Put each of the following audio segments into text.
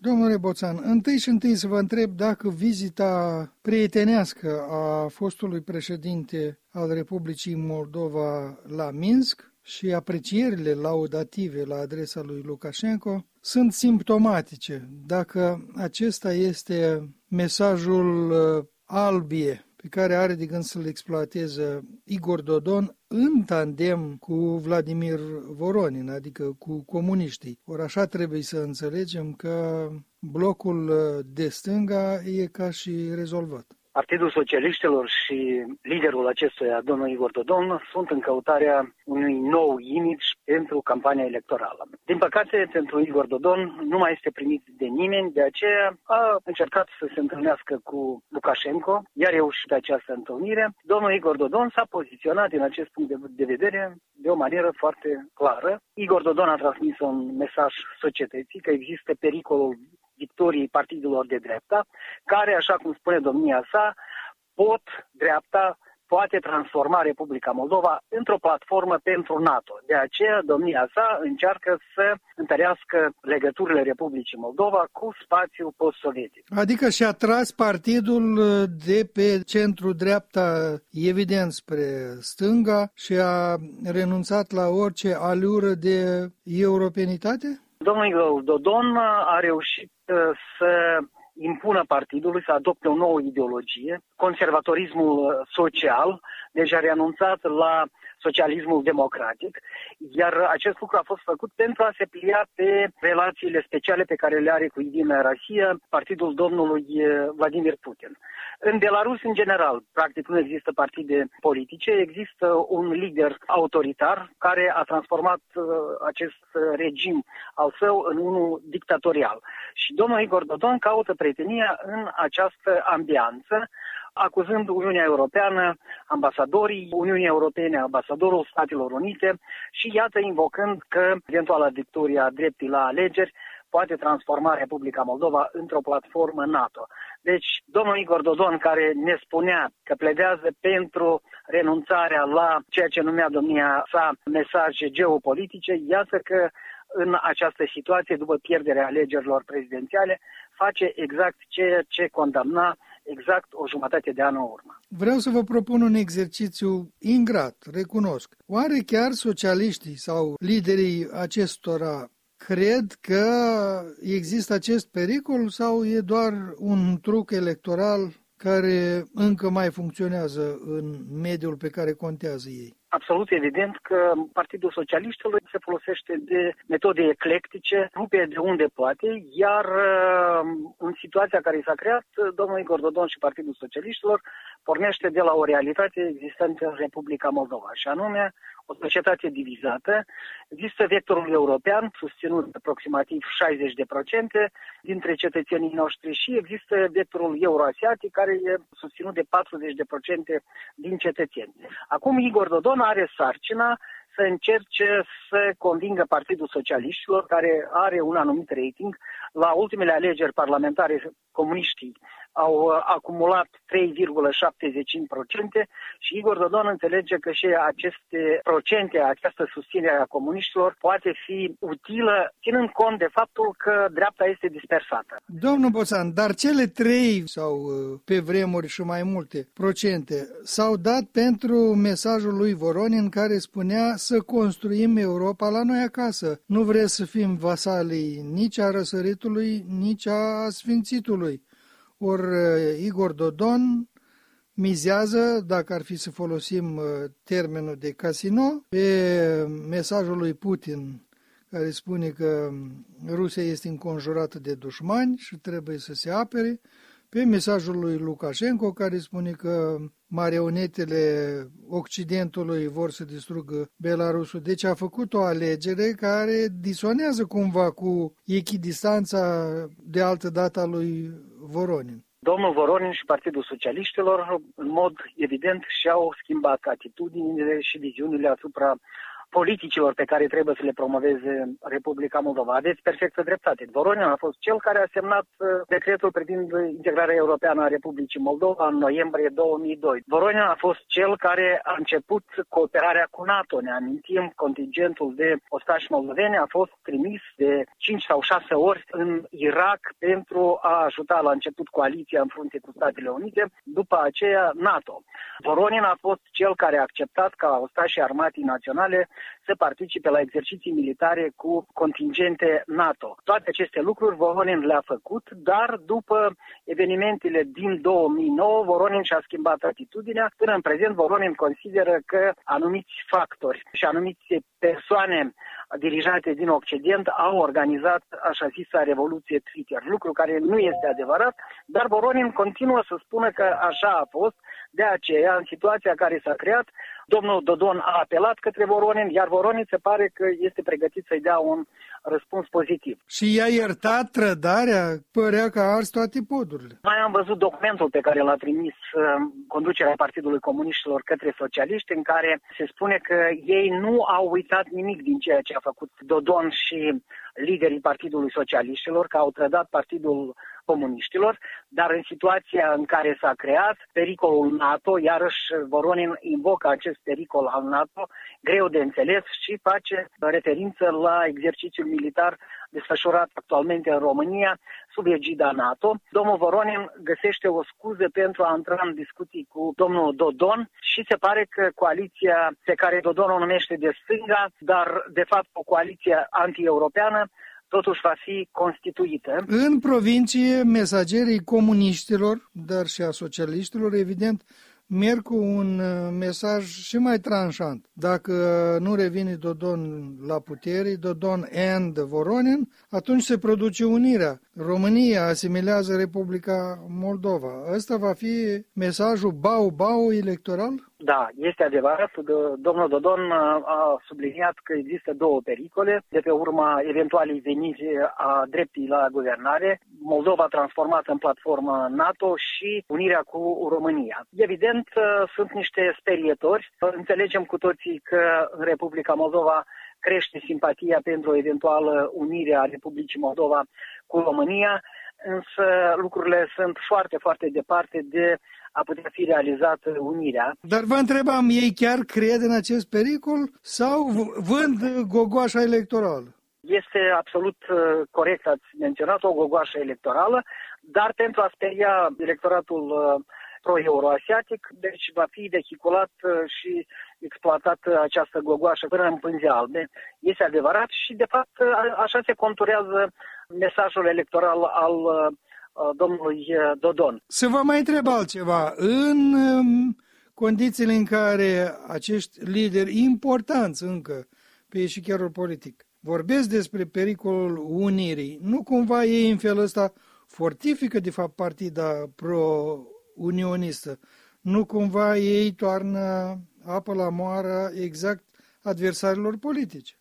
Domnule Boțan, întâi să vă întreb dacă vizita prietenească a fostului președinte al Republicii Moldova la Minsk și aprecierile laudative la adresa lui Lukashenko sunt simptomatice, dacă acesta este mesajul albie pe care are de gând să-l exploateze Igor Dodon în tandem cu Vladimir Voronin, adică cu comuniștii. Ori așa trebuie să înțelegem că blocul de stânga e ca și rezolvat. Partidul Socialiștilor și liderul acestuia, domnul Igor Dodon, sunt în căutarea unui nou image pentru campania electorală. Din păcate, pentru Igor Dodon nu mai este primit de nimeni, de aceea a încercat să se întâlnească cu Lukashenko, iar reușit această întâlnire. Domnul Igor Dodon s-a poziționat din acest punct de vedere de o manieră foarte clară. Igor Dodon a transmis un mesaj societății că există pericolul victoriei partidelor de dreapta, care, așa cum spune domnia sa, dreapta poate transforma Republica Moldova într-o platformă pentru NATO. De aceea, domnia sa încearcă să întărească legăturile Republicii Moldova cu spațiul post-sovietic. Adică și-a tras partidul de pe centru-dreapta, evident, spre stânga și a renunțat la orice alură de europenitate? Domnul Igor Dodon a reușit să impună partidului să adopte o nouă ideologie, conservatorismul social, deci a renunțat la socialismul democratic, iar acest lucru a fost făcut pentru a se plia pe relațiile speciale pe care le are cu Единая Россия, partidul domnului Vladimir Putin. În Belarus, în general, practic nu există partide politice, există un lider autoritar care a transformat acest regim al său în unul dictatorial. Și domnul Igor Dodon caută prietenia în această ambianță, acuzând Uniunea Europeană, ambasadorii Uniunii Europene, ambasadorul Statelor Unite și iată invocând că eventuala victorie a dreptei la alegeri poate transforma Republica Moldova într-o platformă NATO. Deci, domnul Igor Dodon, care ne spunea că pledează pentru renunțarea la ceea ce numea domnia sa mesaje geopolitice, iată că în această situație, după pierderea alegerilor prezidențiale, face exact ceea ce condamna exact o jumătate de an în urmă. Vreau să vă propun un exercițiu ingrat, recunosc. Oare chiar socialiștii sau liderii acestora cred că există acest pericol sau e doar un truc electoral care încă mai funcționează în mediul pe care contează ei? Absolut evident că Partidul Socialiștilor se folosește de metode eclectice, rupe de unde poate, iar în situația care s-a creat, domnul Igor Dodon și Partidul Socialiștilor pornește de la o realitate existentă în Republica Moldova, și anume o societate divizată. Există vectorul european, susținut aproximativ 60% dintre cetățenii noștri, și există vectorul euroasiatic, care e susținut de 40% din cetățeni. Acum Igor Dodon are sarcina să încerce să convingă Partidul Socialiștilor, care are un anumit rating. La ultimele alegeri parlamentare, comuniștii au acumulat 3,75% și Igor Dodon înțelege că și aceste procente, această susținere a comuniștilor poate fi utilă, ținând cont de faptul că dreapta este dispersată. Domnul Boțan, dar cele 3 sau pe vremuri și mai multe procente s-au dat pentru mesajul lui Voronin, care spunea să construim Europa la noi acasă. Nu vreți să fim vasalii nici a răsăritului, nici a sfințitului. Ori Igor Dodon mizează, dacă ar fi să folosim termenul de casino, pe mesajul lui Putin, care spune că Rusia este înconjurată de dușmani și trebuie să se apere, pe mesajul lui Lukashenko, care spune că marionetele Occidentului vor să distrugă Belarusul. Deci a făcut o alegere care disonează cumva cu echidistanța de altă dată a lui Voronin. Domnul Voronin și Partidul Socialiștilor, în mod evident, și-au schimbat atitudinile și viziunile asupra politicilor pe care trebuie să le promoveze Republica Moldova. Aveți perfectă dreptate. Voronin a fost cel care a semnat decretul privind integrarea europeană a Republicii Moldova în noiembrie 2002. Voronin a fost cel care a început cooperarea cu NATO. Ne amintim, contingentul de ostași moldoveni a fost trimis de 5 sau 6 ori în Irak pentru a ajuta la început coaliția în frunte cu Statele Unite, după aceea NATO. Voronin a fost cel care a acceptat ca ostașii armatei naționale să participe la exerciții militare cu contingente NATO. Toate aceste lucruri Voronin le-a făcut, dar după evenimentele din 2009, Voronin și-a schimbat atitudinea. Până în prezent, Voronin consideră că anumiți factori și anumiți persoane dirijate din Occident au organizat așa zisa revoluție Twitter, lucru care nu este adevărat, dar Voronin continuă să spună că așa a fost. De aceea, în situația care s-a creat, domnul Dodon a apelat către Voronin, iar Voronin se pare că este pregătit să-i dea un răspuns pozitiv. Și i-a iertat trădarea? Părea că a ars toate podurile. Noi am văzut documentul pe care l-a trimis conducerea Partidului Comuniștilor către socialiști, în care se spune că ei nu au uitat nimic din ceea ce a făcut Dodon și liderii Partidului Socialiștilor, că au trădat Partidul Comuniștilor, dar în situația în care s-a creat pericolul NATO, iarăși Voronin invocă acest pericol al NATO, greu de înțeles, și face referință la exercițiul militar desfășurat actualmente în România sub egida NATO. Domnul Voronin găsește o scuză pentru a intra în discuții cu domnul Dodon și se pare că coaliția pe care Dodon o numește de stânga, dar de fapt o coaliție anti-europeană, totuși va fi constituită. În provincie, mesagerii comuniștilor, dar și a socialiștilor, evident, merg cu un mesaj și mai tranșant. Dacă nu revine Dodon la putere, Dodon and Voronin, atunci se produce unirea. România asimilează Republica Moldova. Ăsta va fi mesajul bau-bau electoral? Da, este adevărat. Domnul Dodon a subliniat că există două pericole de pe urma eventualei veniri a dreptii la guvernare, Moldova transformată în platformă NATO și unirea cu România. Evident, sunt niște sperietori. Înțelegem cu toții că în Republica Moldova crește simpatia pentru o eventuală unire a Republicii Moldova cu România, însă lucrurile sunt foarte, foarte departe de a putea fi realizată unirea. Dar vă întrebam, ei chiar cred în acest pericol sau vând gogoașa electorală? Este absolut corect, ați menționat o gogoașă electorală, dar pentru a speria electoratul pro-euroasiatic, deci va fi vehiculat și exploatat această gogoașă până în pânze albe. Este adevărat și, de fapt, așa se conturează mesajul electoral al domnului Dodon. Să vă mai întreb altceva. În condițiile în care acești lideri importanți încă pe eșichierul politic vorbesc despre pericolul unirii, nu cumva ei în felul ăsta fortifică de fapt partida pro-unionistă? Nu cumva ei toarnă apă la moară exact adversarilor politici?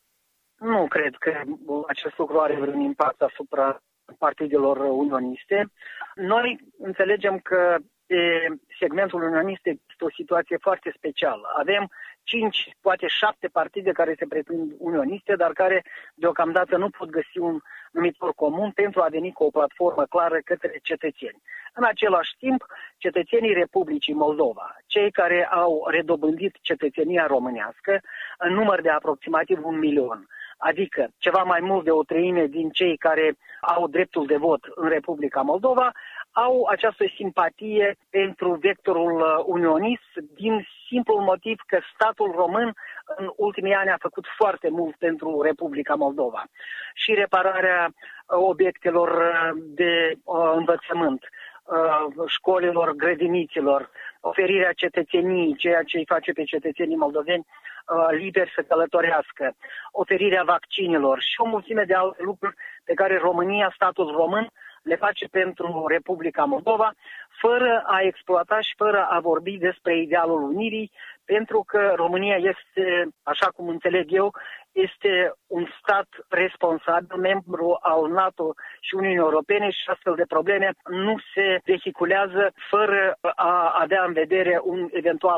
Nu cred că acest lucru are vreun impact asupra partidelor unioniste. Noi înțelegem că pe segmentul unionist este o situație foarte specială. Avem 5, poate 7 partide care se pretind unioniste, dar care deocamdată nu pot găsi un numitor comun pentru a veni cu o platformă clară către cetățeni. În același timp, cetățenii Republicii Moldova, cei care au redobândit cetățenia românească, în număr de aproximativ 1 milion, adică ceva mai mult de o treime din cei care au dreptul de vot în Republica Moldova, au această simpatie pentru vectorul unionist din simplul motiv că statul român în ultimii ani a făcut foarte mult pentru Republica Moldova. Și repararea obiectelor de învățământ, școlilor, grădiniților, oferirea cetățeniei, ceea ce îi face pe cetățenii moldoveni liberi să călătorească, oferirea vaccinilor și o mulțime de alte lucruri pe care România, statul român, le face pentru Republica Moldova, fără a exploata și fără a vorbi despre idealul unirii, pentru că România este, așa cum înțeleg eu, este un stat responsabil, membru al NATO și Uniunii Europene și astfel de probleme nu se vehiculează fără a avea în vedere un eventual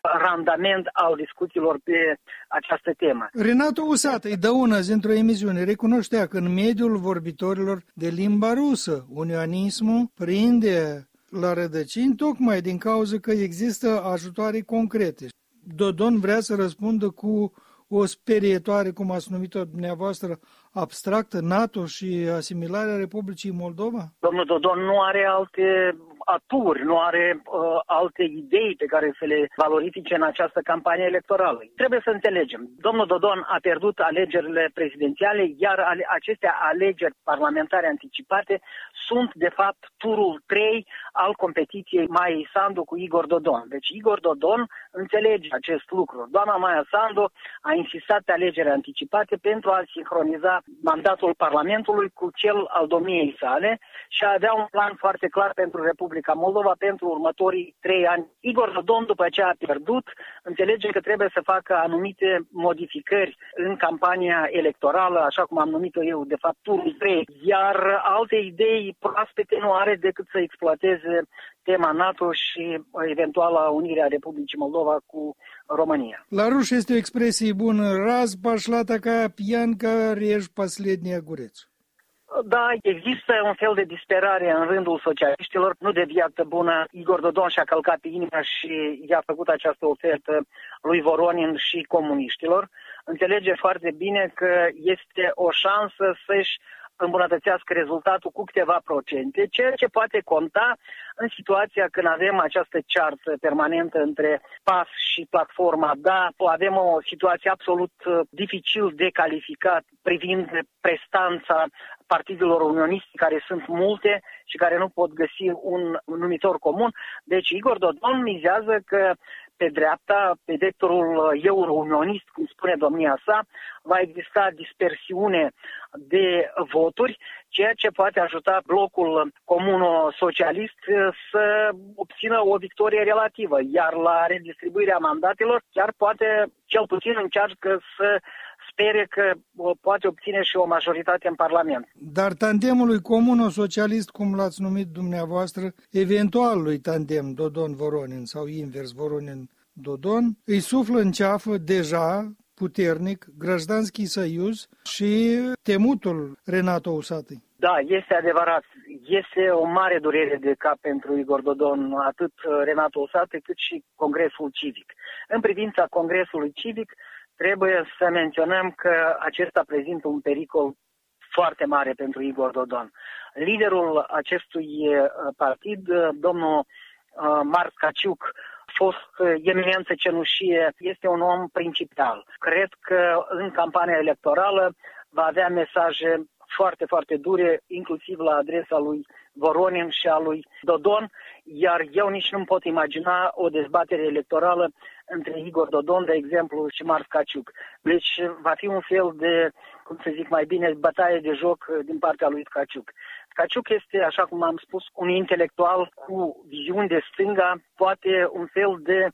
randament al discuțiilor pe această temă. Renato Usată îi dă una zi într-o emisiune, recunoștea că în mediul vorbitorilor de limba rusă, unionismul prinde la rădăcini tocmai din cauza că există ajutoare concrete. Dodon vrea să răspundă cu o sperietoare, cum ați numit-o dumneavoastră, abstractă, NATO și asimilarea Republicii Moldova? Domnul Dodon nu are alte aturi, nu are alte idei pe care să le valorifice în această campanie electorală. Trebuie să înțelegem. Domnul Dodon a pierdut alegerile prezidențiale, iar aceste alegeri parlamentare anticipate sunt, de fapt, turul 3 al competiției Maiei Sandu cu Igor Dodon. Deci Igor Dodon înțelege acest lucru. Doamna Maia Sandu a insistat pe alegeri anticipate pentru a sincroniza mandatul Parlamentului cu cel al domniei sale și a avea un plan foarte clar pentru Republica Moldova pentru următorii 3 ani. Igor Dodon, după ce a pierdut, înțelege că trebuie să facă anumite modificări în campania electorală, așa cum am numit-o eu, de fapt, turul 3, iar alte idei proaspete nu are decât să exploateze tema NATO și eventuala unire a Republicii Moldova cu România. La ruși este o expresie bună, раз пошла такая пьянка, режь последний огурец. Da, există un fel de disperare în rândul socialiștilor, nu de viață bună. Igor Dodon și-a călcat pe inima și i-a făcut această ofertă lui Voronin și comuniștilor. Înțelege foarte bine că este o șansă să-și îmbunătățească rezultatul cu câteva procente, ceea ce poate conta în situația când avem această ceartă permanentă între PAS și platforma. Da, avem o situație absolut dificil de calificat privind prestanța partidelor unioniste, care sunt multe și care nu pot găsi un numitor comun. Deci Igor Dodon mizează că pe dreapta, pe vectorul euro-unionist, cum spune domnia sa, va exista dispersiune de voturi, ceea ce poate ajuta blocul comuno-socialist să obțină o victorie relativă, iar la redistribuirea mandatelor chiar poate, cel puțin încearcă să spere că poate obține și o majoritate în Parlament. Dar tandemului comuno-socialist, cum l-ați numit dumneavoastră, eventual lui tandem Dodon-Voronin sau invers Voronin-Dodon, îi suflă în ceafă deja puternic Grăjdanski Soiuz și temutul Renato Usatăi. Da, este adevărat. Este o mare durere de cap pentru Igor Dodon, atât Renato Usatăi cât și Congresul Civic. În privința Congresului Civic, trebuie să menționăm că acesta prezintă un pericol foarte mare pentru Igor Dodon. Liderul acestui partid, domnul Marc Caciuc, fost eminență cenușie, este un om principial. Cred că în campania electorală va avea mesaje foarte, foarte dure, inclusiv la adresa lui Voronin și a lui Dodon, iar eu nici nu pot imagina o dezbatere electorală între Igor Dodon, de exemplu, și Marc Caciuc. Deci va fi un fel de, cum să zic mai bine, bătaie de joc din partea lui Caciuc. Caciuc este, așa cum am spus, un intelectual cu viziuni de stânga, poate un fel de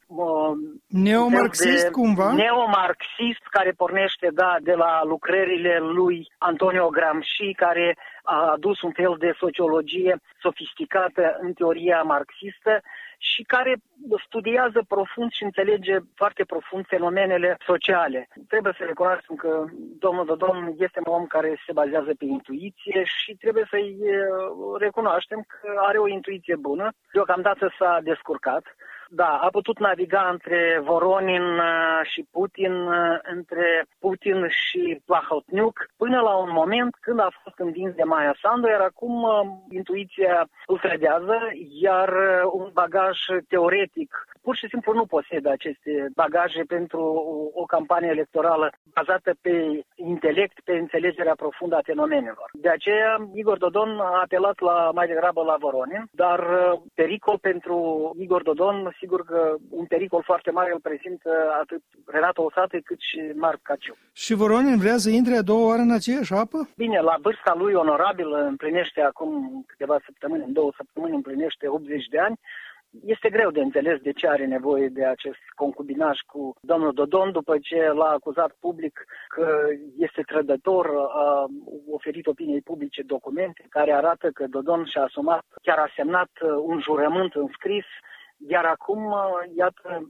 neomarxist, cumva? Neomarxist, care pornește, de la lucrările lui Antonio Gramsci, care a adus un fel de sociologie sofisticată în teoria marxistă și care studiază profund și înțelege foarte profund fenomenele sociale. Trebuie să recunoaștem că domnul Dodon este un om care se bazează pe intuiție și trebuie să-i recunoaștem că are o intuiție bună. Deocamdată s-a descurcat. Da, a putut naviga între Voronin și Putin, între Putin și Plahotniuc, până la un moment când a fost învins de Maia Sandu, iar acum intuiția îl trădează, iar un bagaj teoretic pur și simplu nu posedă aceste bagaje pentru o campanie electorală bazată pe intelect, pe înțelegerea profundă a fenomenelor. De aceea, Igor Dodon a apelat mai degrabă la Voronin, dar pericol pentru Igor Dodon, sigur că un pericol foarte mare îl prezintă atât Renato Usatăi cât și Marc Caciuc. Și Voronin vrea să intre a doua oară în aceeași apă? Bine, la vârsta lui onorabilă, împlinește acum câteva săptămâni, în 2 săptămâni împlinește 80 de ani, este greu de înțeles de ce are nevoie de acest concubinaj cu domnul Dodon, după ce l-a acuzat public că este trădător, a oferit opiniei publice documente care arată că Dodon și-a asumat, chiar a semnat un jurământ înscris, iar acum, iată,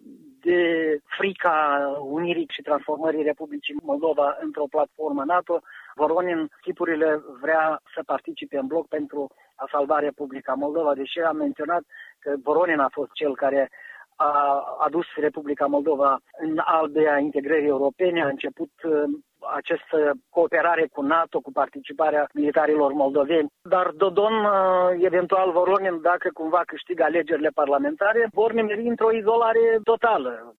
de frica unirii și transformării Republicii Moldova într-o platformă NATO, Voronin chipurile vrea să participe în bloc pentru a salva Republica Moldova, deși am menționat că Voronin a fost cel care a adus Republica Moldova în albea integrării europene, a început această cooperare cu NATO, cu participarea militarilor moldoveni. Dar Dodon, eventual Voronin, dacă cumva câștigă alegerile parlamentare, vor nimeri într-o izolare totală.